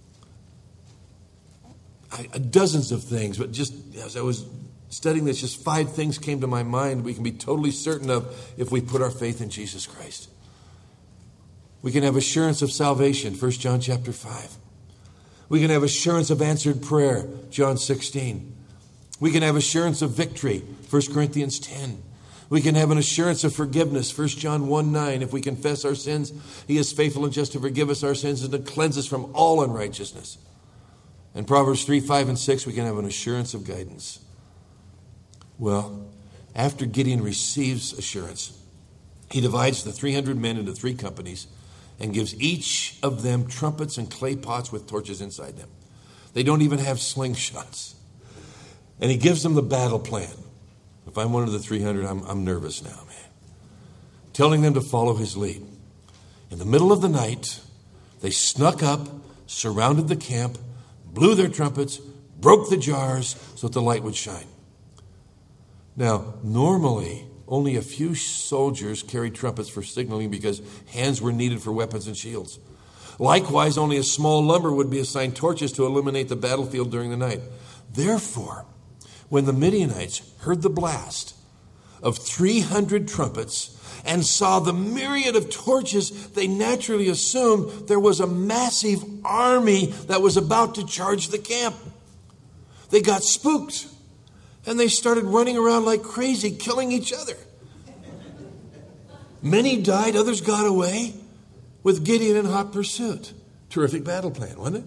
dozens of things, but just as I was studying this, just 5 things came to my mind we can be totally certain of if we put our faith in Jesus Christ. We can have assurance of salvation, 1 John chapter 5. We can have assurance of answered prayer, John 16. We can have assurance of victory, 1 Corinthians 10. We can have an assurance of forgiveness, 1 John 1:9. If we confess our sins, he is faithful and just to forgive us our sins and to cleanse us from all unrighteousness. In Proverbs 3, 5, and 6, we can have an assurance of guidance. Well, after Gideon receives assurance, he divides the 300 men into 3 companies and gives each of them trumpets and clay pots with torches inside them. They don't even have slingshots. And he gives them the battle plan. If I'm one of the 300, I'm nervous now, man. Telling them to follow his lead. In the middle of the night, they snuck up, surrounded the camp, blew their trumpets, broke the jars so that the light would shine. Now, normally, only a few soldiers carried trumpets for signaling because hands were needed for weapons and shields. Likewise, only a small number would be assigned torches to illuminate the battlefield during the night. Therefore, when the Midianites heard the blast of 300 trumpets and saw the myriad of torches, they naturally assumed there was a massive army that was about to charge the camp. They got spooked. And they started running around like crazy, killing each other. Many died, others got away, with Gideon in hot pursuit. Terrific battle plan, wasn't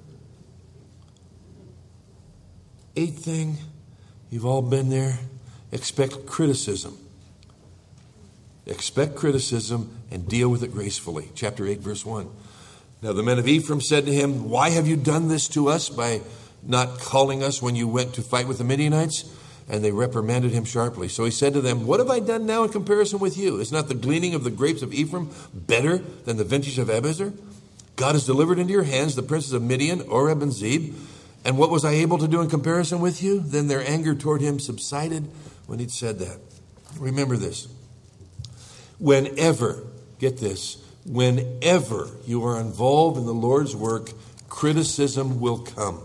it? 8th thing, you've all been there, expect criticism. Expect criticism and deal with it gracefully. Chapter 8, verse 1. Now the men of Ephraim said to him, why have you done this to us by not calling us when you went to fight with the Midianites? And they reprimanded him sharply. So he said to them, what have I done now in comparison with you? Is not the gleaning of the grapes of Ephraim better than the vintage of Abiezer? God has delivered into your hands the princes of Midian, Oreb, and Zeb. And what was I able to do in comparison with you? Then their anger toward him subsided when he'd said that. Remember this. Whenever, get this, whenever you are involved in the Lord's work, criticism will come.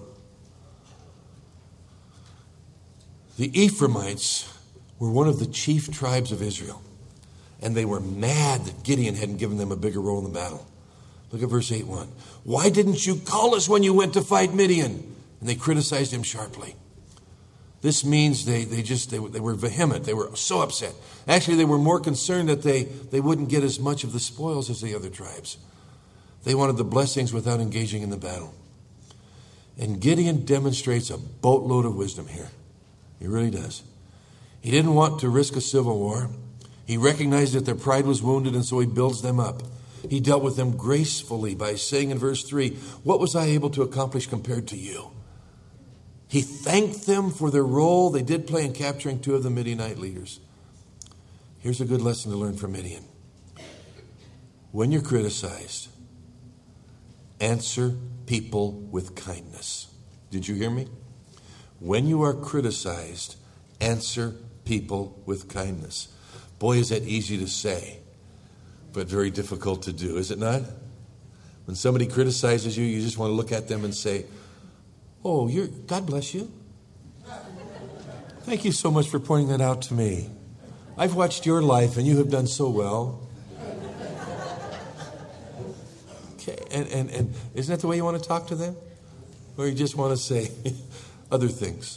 The Ephraimites were one of the chief tribes of Israel, and they were mad that Gideon hadn't given them a bigger role in the battle. Look at verse 8:1. Why didn't you call us when you went to fight Midian? And they criticized him sharply. This means they were vehement. They were so upset. Actually, they were more concerned that they wouldn't get as much of the spoils as the other tribes. They wanted the blessings without engaging in the battle. And Gideon demonstrates a boatload of wisdom here. He really does. He didn't want to risk a civil war. He recognized that their pride was wounded, and so he builds them up. He dealt with them gracefully by saying in verse 3, what was I able to accomplish compared to you? He thanked them for their role they did play in capturing 2 of the Midianite leaders. Here's a good lesson to learn from Midian. When you're criticized, answer people with kindness. Did you hear me? When you are criticized, answer people with kindness. Boy, is that easy to say, but very difficult to do, is it not? When somebody criticizes you, you just want to look at them and say, oh, God bless you. Thank you so much for pointing that out to me. I've watched your life and you have done so well. Okay, and isn't that the way you want to talk to them? Or you just want to say other things?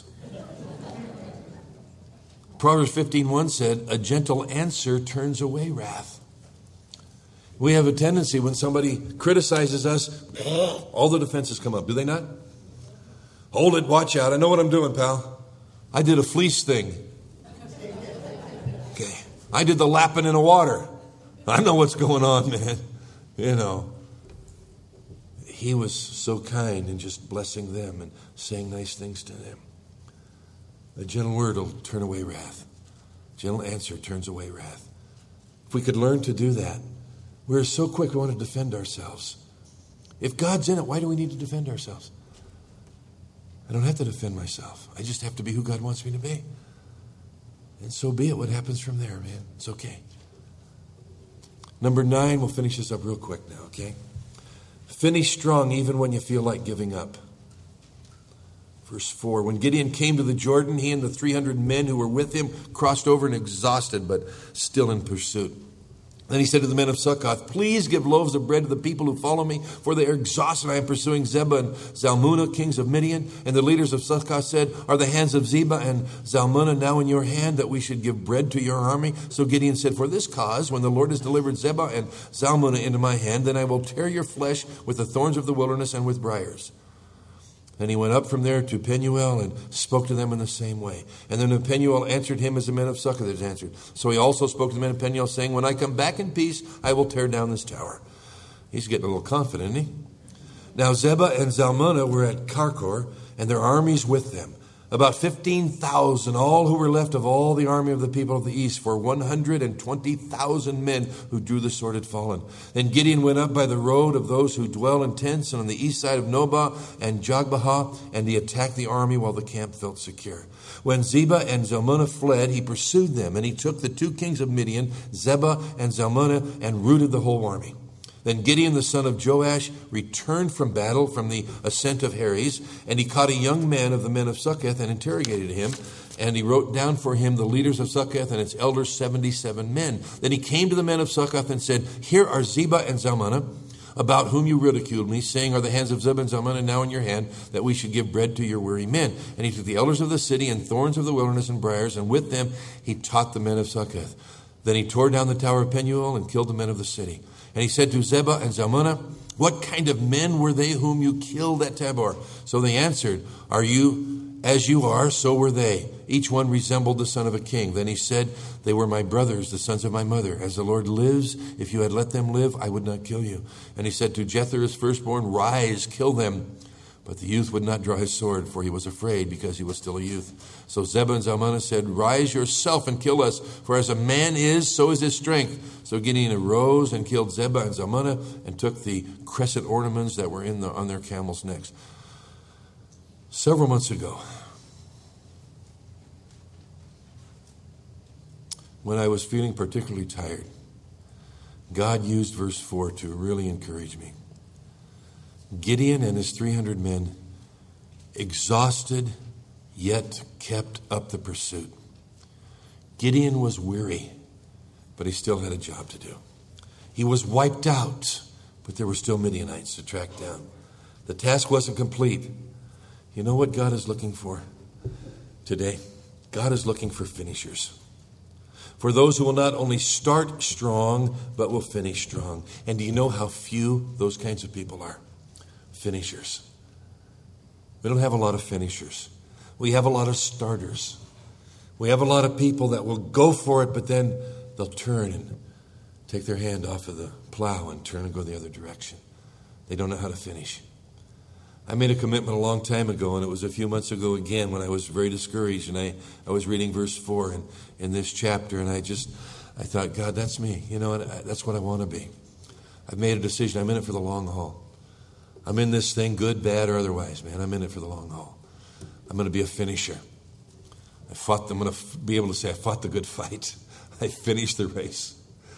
Proverbs 15:1 said, a gentle answer turns away wrath. We have a tendency when somebody criticizes us, all the defenses come up. Do they not? Hold it, watch out. I know what I'm doing, pal. I did a fleece thing. Okay. I did the lapping in the water. I know what's going on, man. You know. He was so kind and just blessing them and saying nice things to them. A gentle word will turn away wrath. A gentle answer turns away wrath. If we could learn to do that, we're so quick we want to defend ourselves. If God's in it, why do we need to defend ourselves? I don't have to defend myself. I just have to be who God wants me to be. And so be it. What happens from there, man? It's okay. Number 9, we'll finish this up real quick now, okay? Finish strong even when you feel like giving up. Verse 4, when Gideon came to the Jordan, he and the 300 men who were with him crossed over and exhausted, but still in pursuit. Then he said to the men of Succoth, please give loaves of bread to the people who follow me, for they are exhausted. I am pursuing Zebah and Zalmunna, kings of Midian. And the leaders of Succoth said, are the hands of Zebah and Zalmunna now in your hand, that we should give bread to your army? So Gideon said, for this cause, when the Lord has delivered Zebah and Zalmunna into my hand, then I will tear your flesh with the thorns of the wilderness and with briars. Then he went up from there to Penuel and spoke to them in the same way. And then Penuel answered him as the men of Succoth had answered. So he also spoke to the men of Penuel, saying, when I come back in peace, I will tear down this tower. He's getting a little confident, isn't he? Now Zebah and Zalmunna were at Karkor, and their armies with them. About 15,000, all who were left of all the army of the people of the east, for 120,000 men who drew the sword had fallen. Then Gideon went up by the road of those who dwell in tents and on the east side of Nobah and Jogbehah, and he attacked the army while the camp felt secure. When Zebah and Zalmunna fled, he pursued them, and he took the 2 kings of Midian, Zebah and Zalmunna, and routed the whole army. Then Gideon, the son of Joash, returned from battle from the ascent of Heres, and he caught a young man of the men of Succoth and interrogated him. And he wrote down for him the leaders of Succoth and its elders, 77 men. Then he came to the men of Succoth and said, here are Zebah and Zalmunna, about whom you ridiculed me, saying, are the hands of Zebah and Zalmunna now in your hand, that we should give bread to your weary men? And he took the elders of the city and thorns of the wilderness and briars, and with them he taught the men of Succoth. Then he tore down the tower of Penuel and killed the men of the city. And he said to Zebah and Zalmunna, what kind of men were they whom you killed at Tabor? So they answered, are you As you are, so were they. Each one resembled the son of a king. Then he said, they were my brothers, the sons of my mother. As the Lord lives, if you had let them live, I would not kill you. And he said to Jether, his firstborn, rise, kill them. But the youth would not draw his sword, for he was afraid, because he was still a youth. So Zebah and Zalmunna said, rise yourself and kill us, for as a man is, so is his strength. So Gideon arose and killed Zebah and Zalmunna, and took the crescent ornaments that were on their camels' necks. Several months ago, when I was feeling particularly tired, God used verse 4 to really encourage me. Gideon and his 300 men, exhausted, yet kept up the pursuit. Gideon was weary, but he still had a job to do. He was wiped out, but there were still Midianites to track down. The task wasn't complete. You know what God is looking for today? God is looking for finishers. For those who will not only start strong, but will finish strong. And do you know how few those kinds of people are? Finishers. We don't have a lot of finishers. We have a lot of starters. We have a lot of people that will go for it, but then they'll turn and take their hand off of the plow and turn and go the other direction. They don't know how to finish. I made a commitment a long time ago, and it was a few months ago again when I was very discouraged, and I was reading verse 4 in this chapter, and I thought, God, that's me. You know, that's what I want to be. I've made a decision. I'm in it for the long haul. I'm in this thing, good, bad, or otherwise, man. I'm in it for the long haul. I'm going to be a finisher. I'm going to be able to say, I fought the good fight. I finished the race.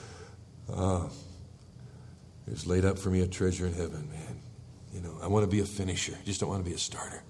There's laid up for me a treasure in heaven, man. You know, I want to be a finisher. I just don't want to be a starter.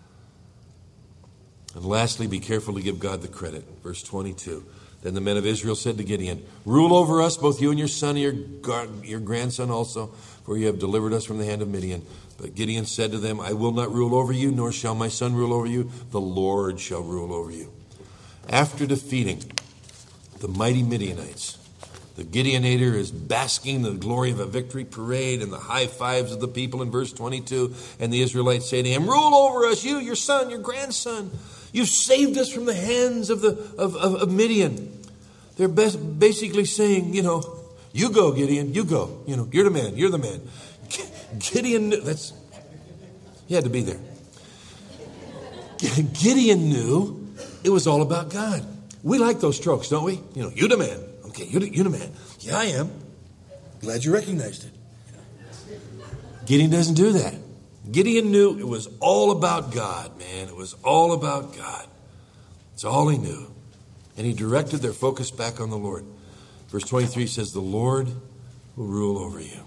And lastly, be careful to give God the credit. Verse 22. Then the men of Israel said to Gideon, rule over us, both you and your son and your grandson also, for you have delivered us from the hand of Midian. But Gideon said to them, I will not rule over you, nor shall my son rule over you. The Lord shall rule over you. After defeating the mighty Midianites, the Gideonator is basking in the glory of a victory parade and the high fives of the people in verse 22. And the Israelites say to him, rule over us, you, your son, your grandson. You've saved us from the hands of Midian. They're basically saying, you know, you go, Gideon, you go. You know, you're the man, you're the man. Gideon knew, he had to be there. Gideon knew it was all about God. We like those strokes, don't we? You know, you the man. Okay, you the man. Yeah, I am. Glad you recognized it. Gideon doesn't do that. Gideon knew it was all about God, man. It was all about God. It's all he knew. And he directed their focus back on the Lord. Verse 23 says, the Lord will rule over you.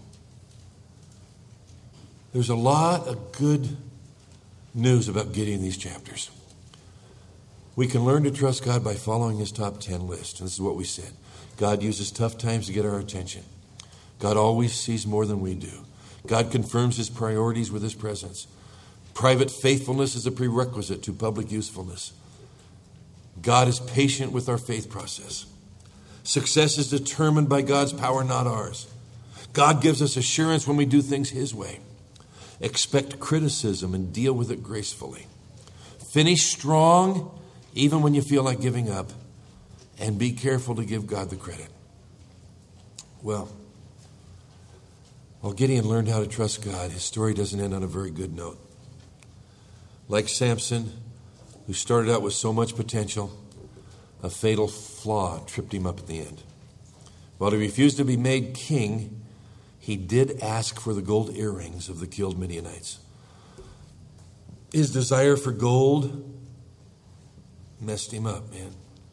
There's a lot of good news about Gideon in these chapters. We can learn to trust God by following his top 10 list. And this is what we said. God uses tough times to get our attention. God always sees more than we do. God confirms his priorities with his presence. Private faithfulness is a prerequisite to public usefulness. God is patient with our faith process. Success is determined by God's power, not ours. God gives us assurance when we do things his way. Expect criticism and deal with it gracefully. Finish strong even when you feel like giving up. And be careful to give God the credit. Well, while Gideon learned how to trust God, his story doesn't end on a very good note. Like Samson, who started out with so much potential, a fatal flaw tripped him up at the end. While he refused to be made king, he did ask for the gold earrings of the killed Midianites. His desire for gold messed him up, man.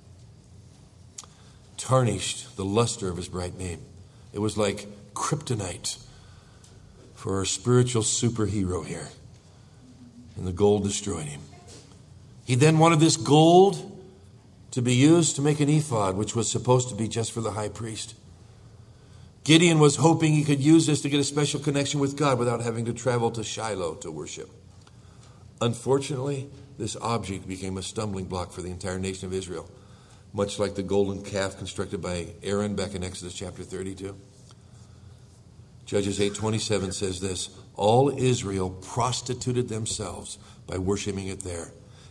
Tarnished the luster of his bright name. It was like kryptonite for our spiritual superhero here. And the gold destroyed him. He then wanted this gold to be used to make an ephod, which was supposed to be just for the high priest. Gideon was hoping he could use this to get a special connection with God without having to travel to Shiloh to worship. Unfortunately, this object became a stumbling block for the entire nation of Israel, much like the golden calf constructed by Aaron back in Exodus chapter 32. Judges 8:27 says this, all Israel prostituted themselves by worshiping it there.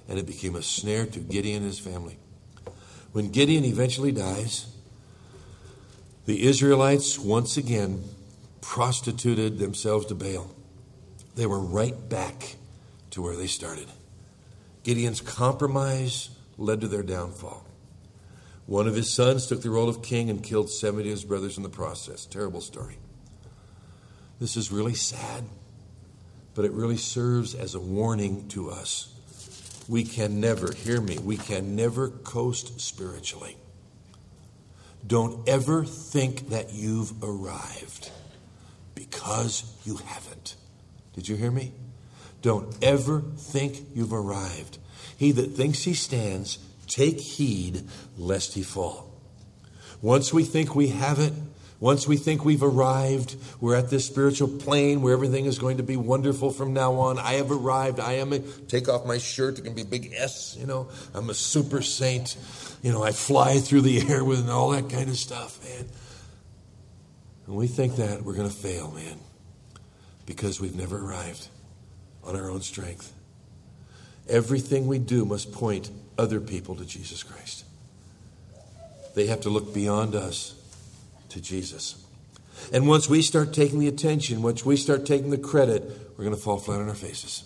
and it became a snare to Gideon and his family. When Gideon eventually dies, the Israelites once again prostituted themselves to Baal. They were right back to where they started. Gideon's compromise led to their downfall. One of his sons took the role of king and killed 70 of his brothers in the process. Terrible story. This is really sad, but it really serves as a warning to us. We can never, hear me, we can never coast spiritually. Don't ever think that you've arrived, because you haven't. Did you hear me? Don't ever think you've arrived. He that thinks he stands, take heed lest he fall. Once we think we have it, once we think we've arrived, we're at this spiritual plane where everything is going to be wonderful from now on. I have arrived. Take off my shirt. It can be a big S, I'm a super saint. I fly through the air with all that kind of stuff, man. When we think that, we're going to fail, man, because we've never arrived on our own strength. Everything we do must point other people to Jesus Christ. They have to look beyond us to Jesus. And once we start taking the attention, once we start taking the credit, we're going to fall flat on our faces.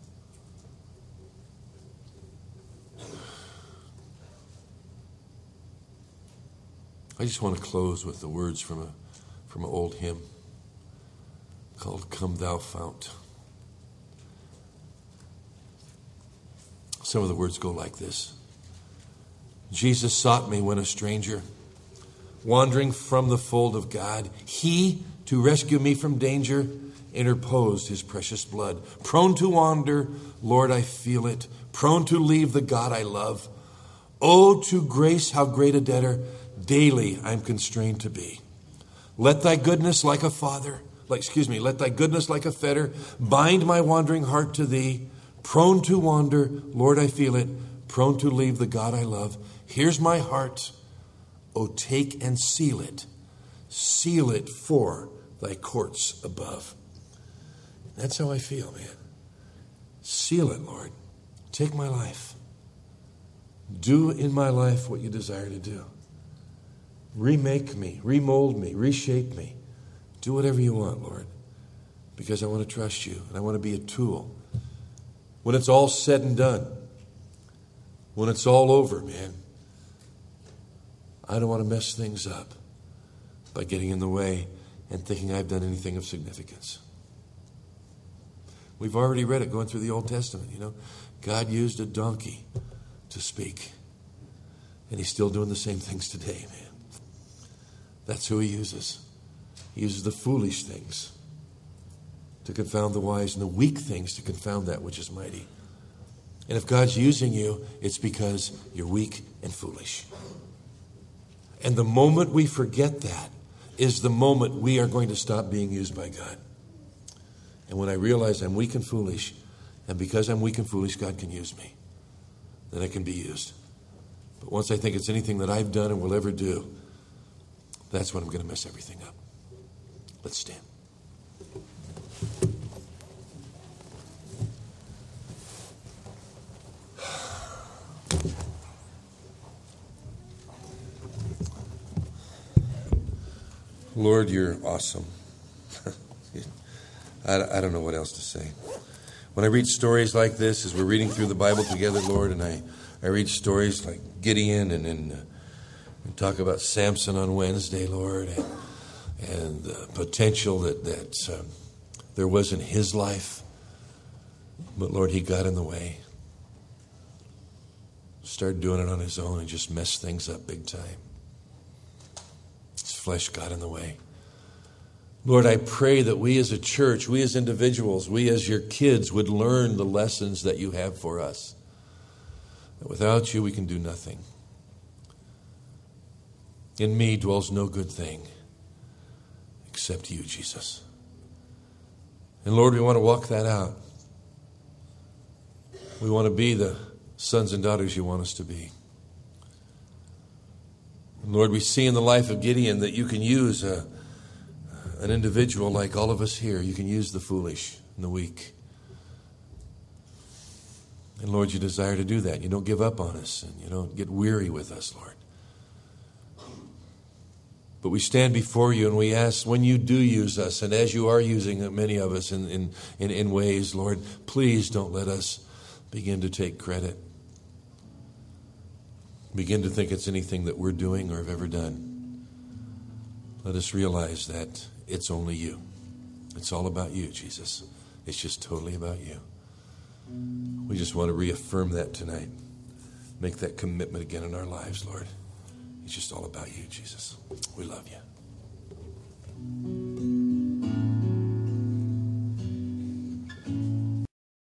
I just want to close with the words from an old hymn called Come Thou Fount. Some of the words go like this. Jesus sought me when a stranger, wandering from the fold of God. He, to rescue me from danger, interposed his precious blood. Prone to wander, Lord, I feel it. Prone to leave the God I love. Oh, to grace, how great a debtor daily I'm constrained to be. Let thy goodness like a let thy goodness like a fetter bind my wandering heart to thee. Prone to wander, Lord, I feel it. Prone to leave the God I love. Here's my heart. Oh, take and seal it. Seal it for thy courts above. That's how I feel, man. Seal it, Lord. Take my life. Do in my life what you desire to do. Remake me, remold me, reshape me. Do whatever you want, Lord, because I want to trust you and I want to be a tool. When it's all said and done, when it's all over, man, I don't want to mess things up by getting in the way and thinking I've done anything of significance. We've already read it going through the Old Testament, God used a donkey to speak. And he's still doing the same things today, man. That's who he uses. He uses the foolish things to confound the wise and the weak things to confound that which is mighty. And if God's using you, it's because you're weak and foolish. And the moment we forget that is the moment we are going to stop being used by God. And when I realize I'm weak and foolish, and because I'm weak and foolish, God can use me, then I can be used. But once I think it's anything that I've done and will ever do, that's when I'm going to mess everything up. Let's stand. Lord, you're awesome. I don't know what else to say. When I read stories like this, as we're reading through the Bible together, Lord, and I read stories like Gideon and we talk about Samson on Wednesday, Lord, and the potential that there was in his life. But, Lord, he got in the way. Started doing it on his own and just messed things up big time. His flesh got in the way. Lord, I pray that we as a church, we as individuals, we as your kids would learn the lessons that you have for us. That without you, we can do nothing. In me dwells no good thing except you, Jesus. And Lord, we want to walk that out. We want to be the sons and daughters you want us to be. And Lord, we see in the life of Gideon that you can use an individual like all of us here. You can use the foolish and the weak. And Lord, you desire to do that. You don't give up on us, and you don't get weary with us, Lord. But we stand before you and we ask, when you do use us, and as you are using many of us in ways, Lord, please don't let us begin to take credit. Begin to think it's anything that we're doing or have ever done. Let us realize that it's only you. It's all about you, Jesus. It's just totally about you. We just want to reaffirm that tonight. Make that commitment again in our lives, Lord. It's just all about you, Jesus. We love you.